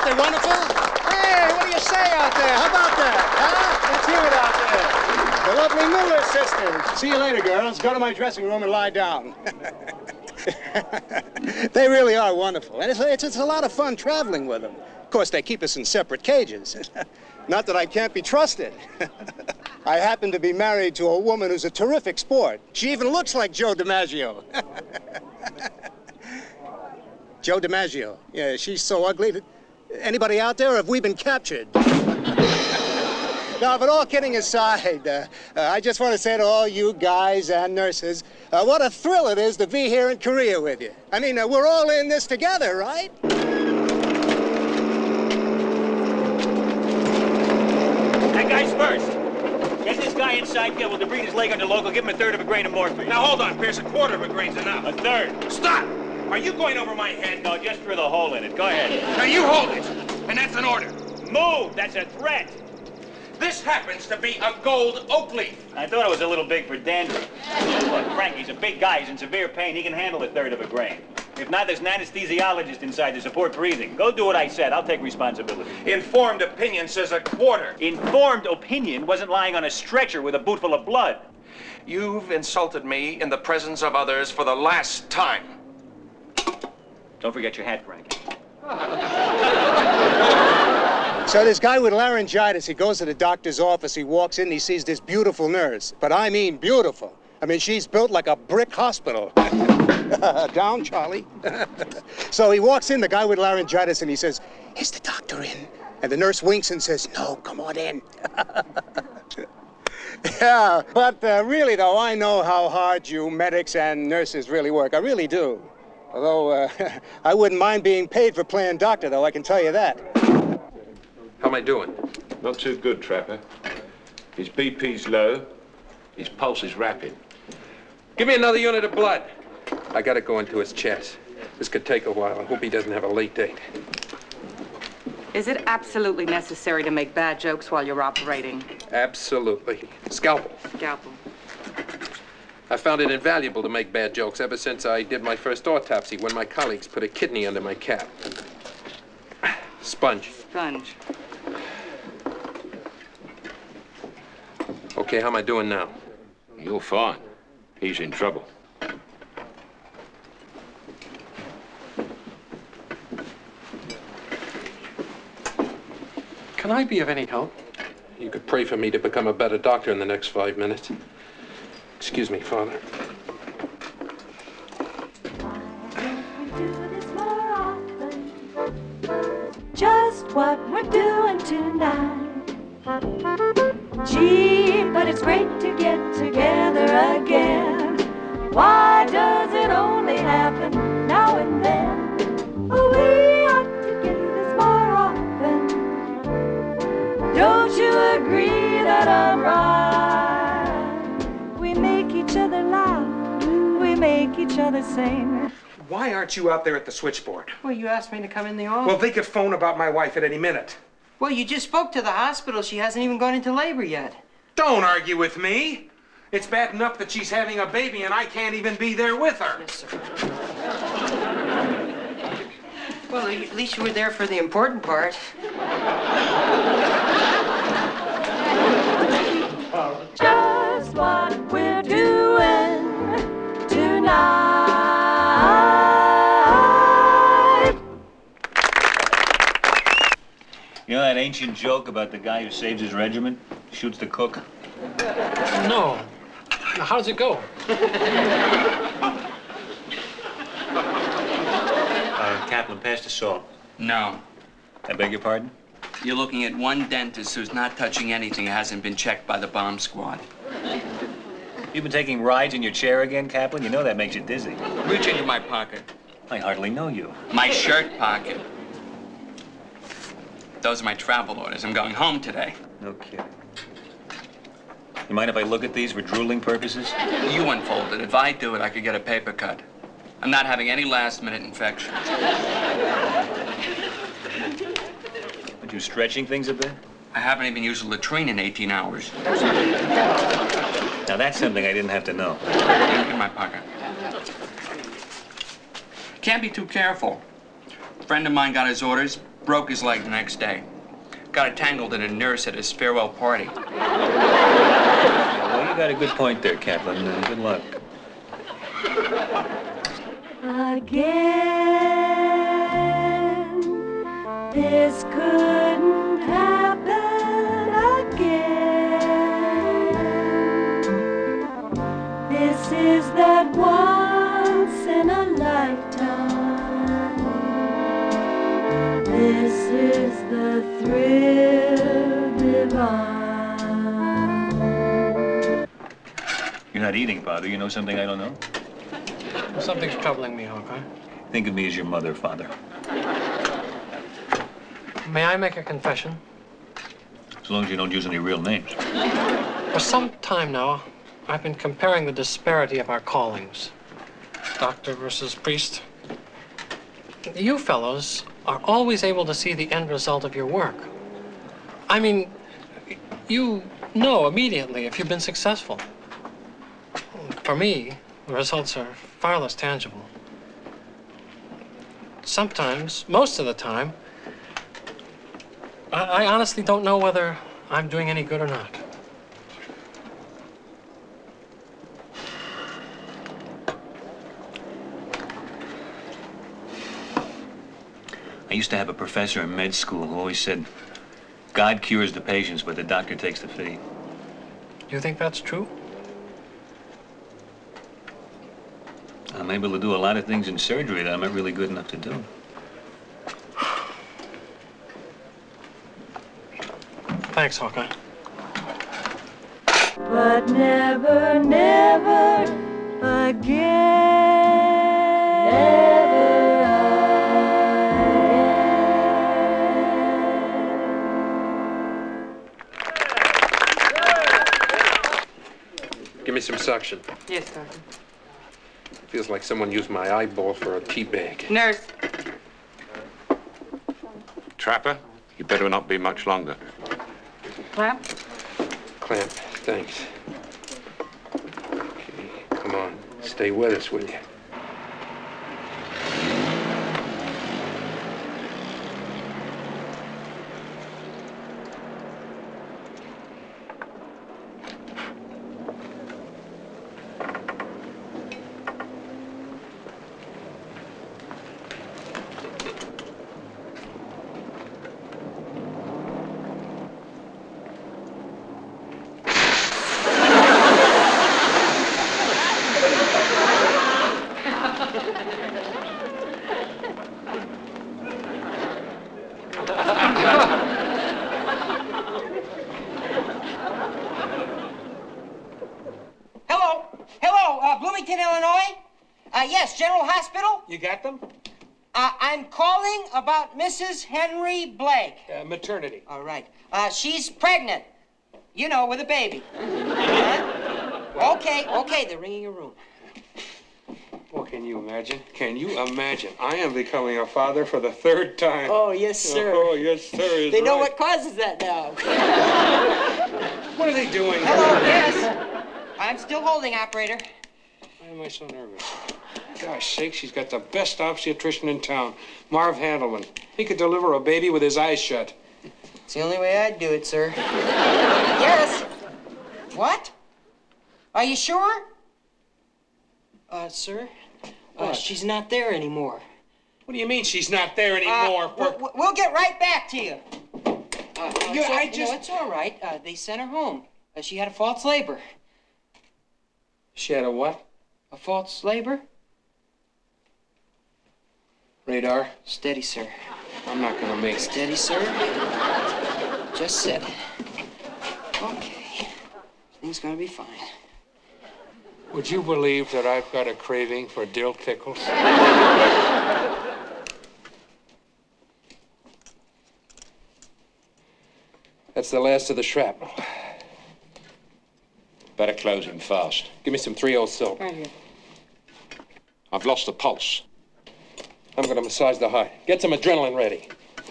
Aren't they wonderful? Hey, what do you say out there? How about that? Huh? Let's hear it out there. The lovely Miller sisters. See you later, girls. Go to my dressing room and lie down. They really are wonderful. And it's a lot of fun traveling with them. Of course, they keep us in separate cages. Not that I can't be trusted. I happen to be married to a woman who's a terrific sport. She even looks like Joe DiMaggio. Joe DiMaggio. Yeah, she's so ugly that... Anybody out there, or have we been captured? No, but all kidding aside, I just want to say to all you guys and nurses, what a thrill it is to be here in Korea with you. I mean, we're all in this together, right? That guy's first. Get this guy inside, get to breathe his leg under local, give him a third of a grain of morphine. Now, hold on, Pierce. A quarter of a grain's enough. A third. Stop! Are you going over my head? No, just through the hole in it. Go ahead. Now, you hold it. And that's an order. Move! That's a threat. This happens to be a gold oak leaf. I thought it was a little big for Dandy. Look, Frankie's a big guy. He's in severe pain. He can handle a third of a grain. If not, there's an anesthesiologist inside to support breathing. Go do what I said. I'll take responsibility. Informed opinion says a quarter. Informed opinion wasn't lying on a stretcher with a boot full of blood. You've insulted me in the presence of others for the last time. Don't forget your hat, Frankie. So this guy with laryngitis, he goes to the doctor's office, he walks in, he sees this beautiful nurse. But I mean beautiful. I mean, she's built like a brick hospital. Down, Charlie. So he walks in, the guy with laryngitis, and he says, "Is the doctor in?" And the nurse winks and says, "No, come on in." Yeah, but really, though, I know how hard you medics and nurses really work. I really do. Although, I wouldn't mind being paid for playing doctor, though, I can tell you that. How am I doing? Not too good, Trapper. His BP's low, his pulse is rapid. Give me another unit of blood. I gotta go into his chest. This could take a while. I hope he doesn't have a late date. Is it absolutely necessary to make bad jokes while you're operating? Absolutely. Scalpel. Scalpel. I found it invaluable to make bad jokes ever since I did my first autopsy when my colleagues put a kidney under my cap. Sponge. Sponge. Okay, how am I doing now? You're fine. He's in trouble. Can I be of any help? You could pray for me to become a better doctor in the next 5 minutes. Excuse me, Father. Just what we're doing tonight. Gee, but it's great to get together again. Why does it only happen now and then? Oh, we ought to do this more often. Don't you agree that I'm right? We make each other laugh. We make each other sing. Why aren't you out there at the switchboard? Well, you asked me to come in the office. Well, they could phone about my wife at any minute. Well, you just spoke to the hospital. She hasn't even gone into labor yet. Don't argue with me. It's bad enough that she's having a baby and I can't even be there with her. Yes, sir. Well, at least you were there for the important part. Just what we're doing tonight. You know that ancient joke about the guy who saves his regiment, shoots the cook? No. Now, how does it go? Kaplan, pass the salt. No. I beg your pardon? You're looking at one dentist who's not touching anything that hasn't been checked by the bomb squad. You've been taking rides in your chair again, Kaplan? You know that makes you dizzy. Reach into my pocket. I hardly know you. My shirt pocket. Those are my travel orders. I'm going home today. No kidding. You mind if I look at these for drooling purposes? You unfold it. If I do it, I could get a paper cut. I'm not having any last-minute infections. Aren't you stretching things a bit? I haven't even used a latrine in 18 hours. Now, that's something I didn't have to know. In my pocket. Can't be too careful. A friend of mine got his orders. Broke his leg the next day. Got entangled in a nurse at his farewell party. Well, you got a good point there, Kaplan. Good luck. Again, this couldn't happen again. This is that once in a lifetime. This is the thrill divine. You're not eating, Father. You know something I don't know? Something's troubling me, Hawkeye. Think of me as your mother, Father. May I make a confession? As long as you don't use any real names. For some time now, I've been comparing the disparity of our callings. Doctor versus priest. You fellows are always able to see the end result of your work. I mean, you know immediately if you've been successful. For me, the results are far less tangible. Sometimes, most of the time, I honestly don't know whether I'm doing any good or not. I used to have a professor in med school who always said, God cures the patients, but the doctor takes the fee. Do you think that's true? I'm able to do a lot of things in surgery that I'm not really good enough to do. Thanks, Hawkeye. But never, never again. Never again. Give me some suction. Yes, Doctor. Feels like someone used my eyeball for a tea bag. Nurse. Trapper, you better not be much longer. Clamp? Clamp, thanks. Okay, come on. Stay with us, will you? Bloomington, Illinois? Yes, General Hospital? You got them? I'm calling about Mrs. Henry Blake. Maternity. All right. She's pregnant. You know, with a baby. Okay, they're ringing a room. Well, can you imagine? Can you imagine? I am becoming a father for the third time. Oh, yes, sir. Oh, yes, sir. They know what causes that now. What are they doing? Hello, yes. I'm still holding, operator. Why am I so nervous? Gosh sake, she's got the best obstetrician in town, Marv Handelman. He could deliver a baby with his eyes shut. It's the only way I'd do it, sir. Yes. What? Are you sure? Sir? She's not there anymore. What do you mean she's not there anymore? We'll get right back to you. I just... No, it's all right. They sent her home. She had a false labor. She had a what? A false labor? Radar? Steady, sir. I'm not gonna make it. Steady, sir. Just sit. Okay. Everything's gonna be fine. Would you believe that I've got a craving for dill pickles? That's the last of the shrapnel. Better close him fast. Give me some 3-0 silk. Right here. I've lost the pulse. I'm going to massage the heart. Get some adrenaline ready.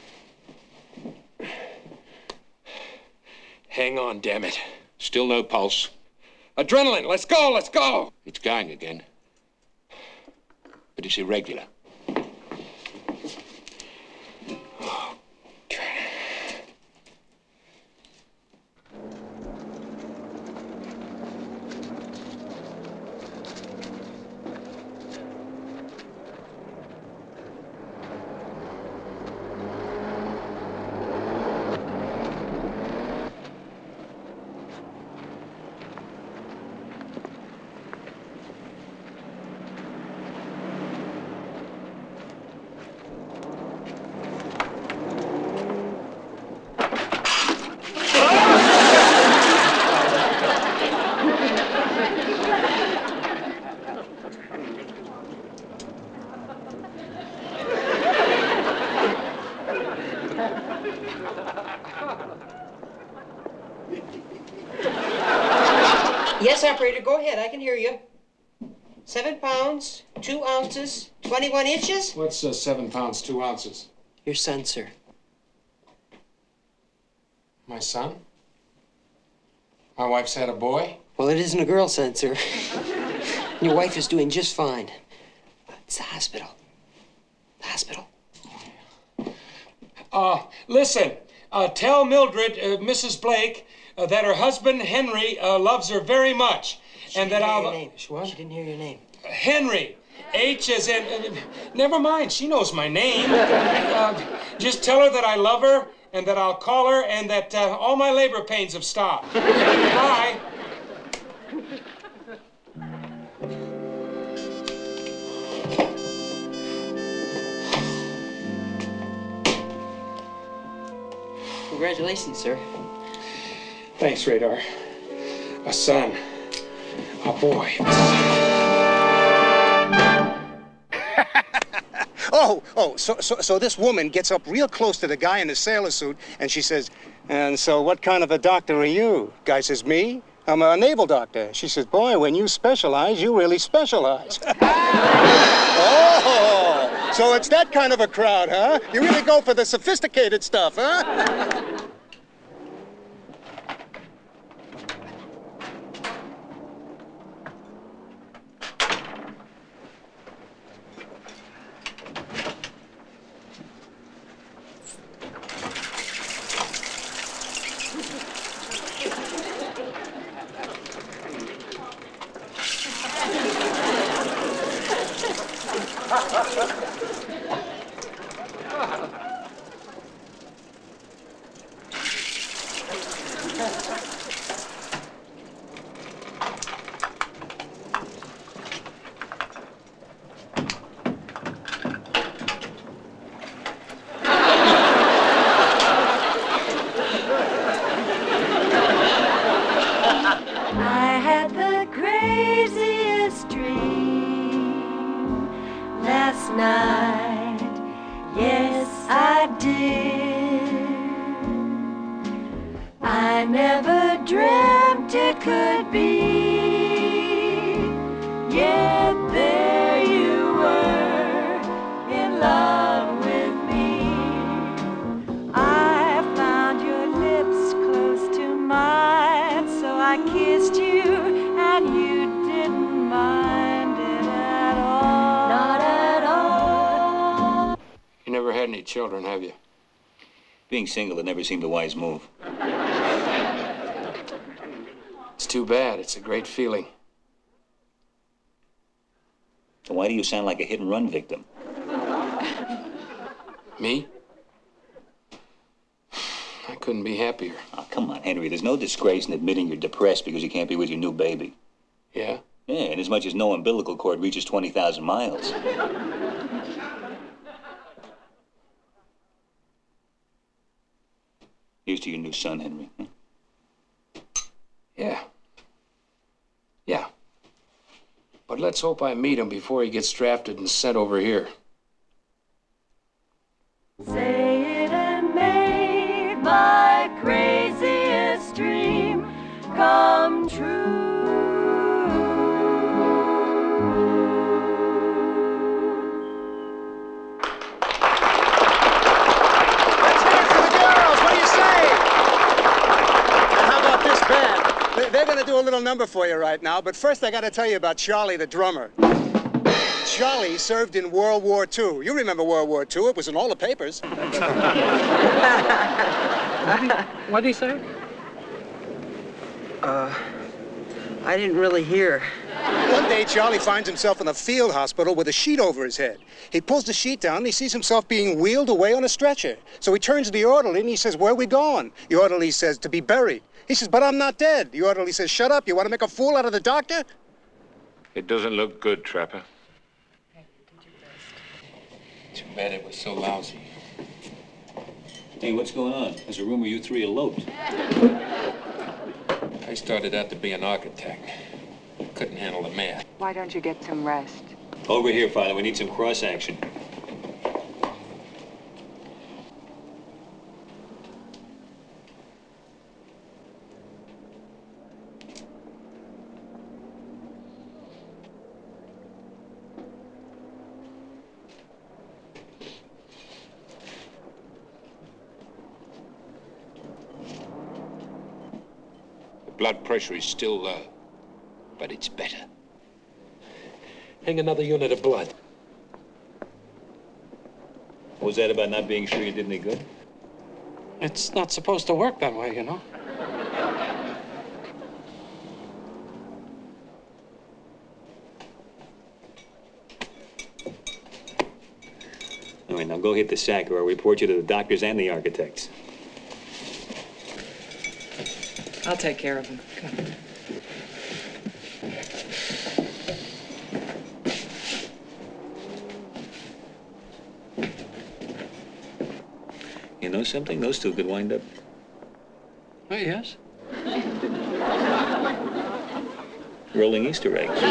Hang on, damn it. Still no pulse. Adrenaline, let's go, let's go! It's going again. But it's irregular. Oh, operator, go ahead. I can hear you. 7 pounds, 2 ounces, 21 inches? What's 7 pounds, 2 ounces? Your son, sir. My son? My wife's had a boy? Well, it isn't a girl, son, sir. Your wife is doing just fine. It's the hospital. The hospital. Listen, tell Mildred, Mrs. Blake, that her husband, Henry, loves her very much. And that I'll... What? She didn't hear your name. Henry. H as in... never mind, she knows my name. Just tell her that I love her, and that I'll call her, and that all my labor pains have stopped. Bye. Congratulations, sir. Thanks, Radar. A son. A boy. So this woman gets up real close to the guy in the sailor suit, and she says, "And so what kind of a doctor are you?" Guy says, "Me? I'm a naval doctor." She says, "Boy, when you specialize, you really specialize." Oh, so it's that kind of a crowd, huh? You really go for the sophisticated stuff, huh? I had the craziest dream last night. Yes, I did. I never dreamt it could be. Yet there you were, in love with me. I found your lips close to mine, so I kissed you, and you didn't mind it at all. Not at all. You never had any children, have you? Being single, it never seemed a wise move. It's too bad. It's a great feeling. Why do you sound like a hit-and-run victim? Me? I couldn't be happier. Oh, come on, Henry. There's no disgrace in admitting you're depressed because you can't be with your new baby. Yeah? Yeah, and as much as no umbilical cord reaches 20,000 miles. Here's to your new son, Henry. Huh? Yeah. Yeah. But let's hope I meet him before he gets drafted and sent over here. Say it and make my craziest dream come true. Let's hear it for the girls. What do you say? And how about this band? They're going to do a little number for you right now, but first I got to tell you about Charlie the drummer. Charlie served in World War II. You remember World War II. It was in all the papers. What did he say? I didn't really hear. One day, Charlie finds himself in a field hospital with a sheet over his head. He pulls the sheet down and he sees himself being wheeled away on a stretcher. So he turns to the orderly and he says, "Where are we going?" The orderly says, "To be buried." He says, "But I'm not dead." The orderly says, "Shut up. You want to make a fool out of the doctor?" It doesn't look good, Trapper. Too bad it was so lousy. Hey, what's going on? There's a rumor you three eloped. I started out to be an architect. Couldn't handle the math. Why don't you get some rest? Over here, Father. We need some cross-action. blood pressure is still low, but it's better. Hang another unit of blood. What was that about not being sure you did any good? It's not supposed to work that way, you know. All right, now go hit the sack or I'll report you to the doctors and the architects. I'll take care of him. Come on. You know something? Those two could wind up. Oh, yes? Rolling Easter eggs.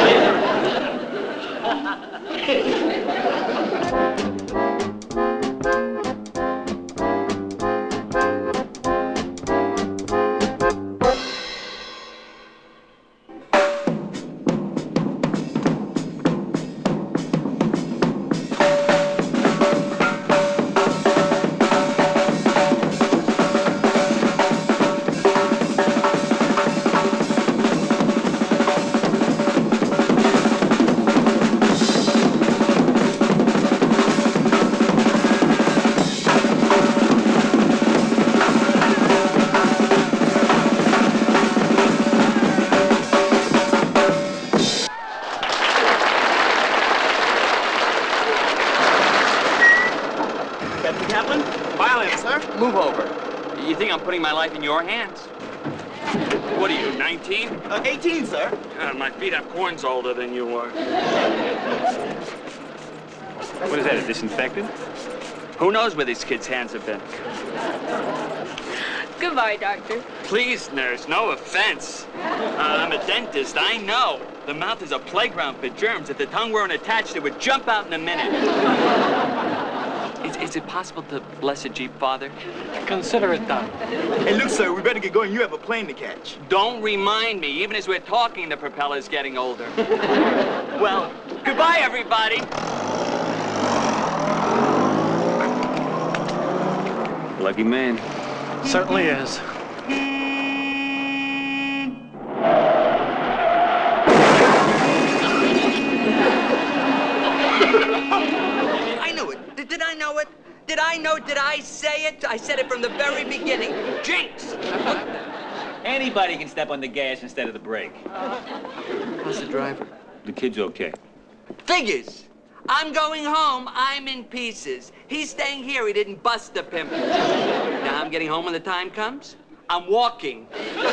Captain Kaplan? Violence, sir. Move over. You think I'm putting my life in your hands? What are you, 19? 18, sir. My feet have corns older than you are. What is that, a disinfectant? Who knows where these kids' hands have been? Goodbye, Doctor. Please, nurse, no offense. I'm a dentist, I know. The mouth is a playground for germs. If the tongue weren't attached, it would jump out in a minute. Is it possible to bless a Jeep, Father? Consider it done. Hey, look, sir, we better get going. You have a plane to catch. Don't remind me. Even as we're talking, the propeller's getting older. Well, goodbye, everybody. Lucky man. Certainly is. I knew it. Did I know it? Did I know? Did I say it? I said it from the very beginning. Jinx! Anybody can step on the gas instead of the brake. How's the driver? The kid's okay. Figures. I'm going home. I'm in pieces. He's staying here. He didn't bust the pimple. Now I'm getting home when the time comes. I'm walking.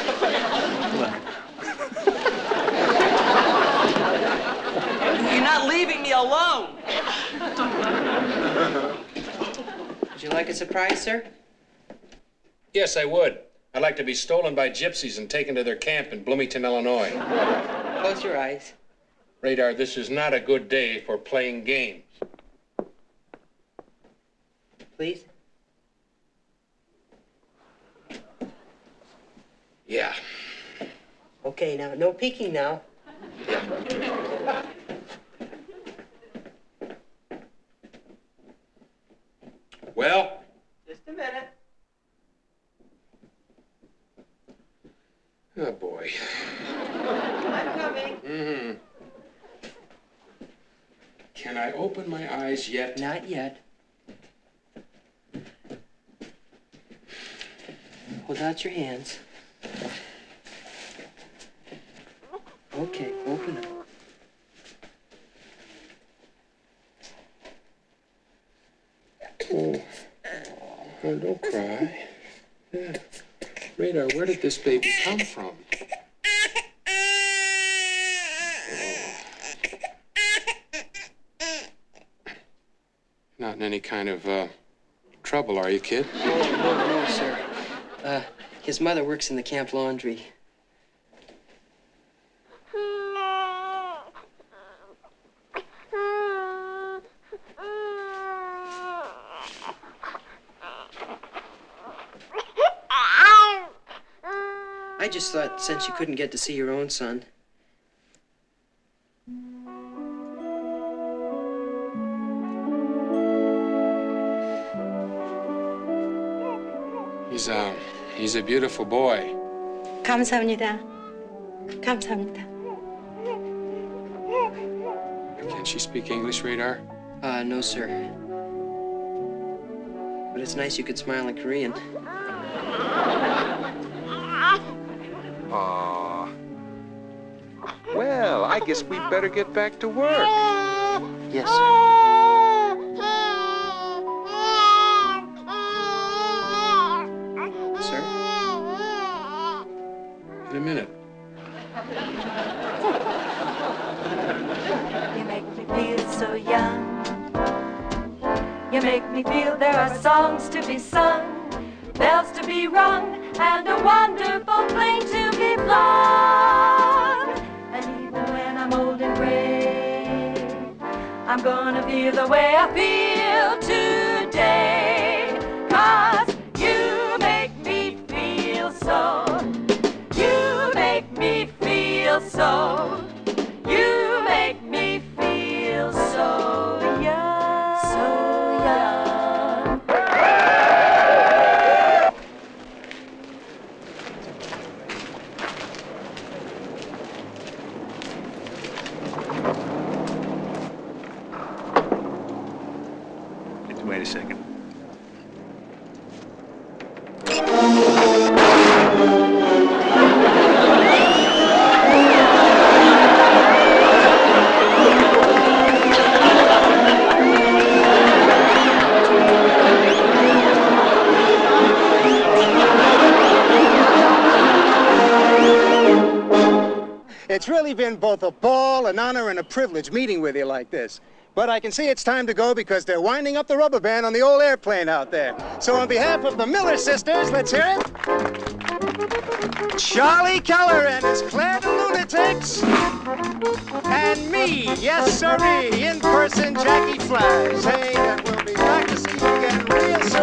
You're not leaving me alone. Would you like a surprise, sir? Yes, I would. I'd like to be stolen by gypsies and taken to their camp in Bloomington, Illinois. Close your eyes. Radar, this is not a good day for playing games. Please? Yeah. Okay, now, no peeking now. Well? Just a minute. Oh, boy. I'm coming. Mm-hmm. Can I open my eyes yet? Not yet. Hold out your hands. Okay, open them. Oh, don't cry. Yeah. Radar, where did this baby come from? Not in any kind of, trouble, are you, kid? No, sir. His mother works in the camp laundry. I just thought, since you couldn't get to see your own son. He's a beautiful boy. 감사합니다. 감사합니다. Can she speak English, Radar? No, sir. But it's nice you could smile in Korean. Aw. Well, I guess we'd better get back to work. Yes, sir. Sir? In a minute. You make me feel so young. You make me feel there are songs to be sung, bells to be rung, and a wonderful plane to be flown. And even when I'm old and gray, I'm gonna feel the way I feel today. 'Cause you make me feel so. You make me feel so. You make me feel so young, so young. Wait a second. It's really been both a ball, an honor, and a privilege meeting with you like this. But I can see it's time to go because they're winding up the rubber band on the old airplane out there. So on behalf of the Miller sisters, let's hear it. Charlie Keller and his Claire the Lunatics. And me, yes sirree, in person Jackie Flash. Hey, and we'll be back to see you again real soon.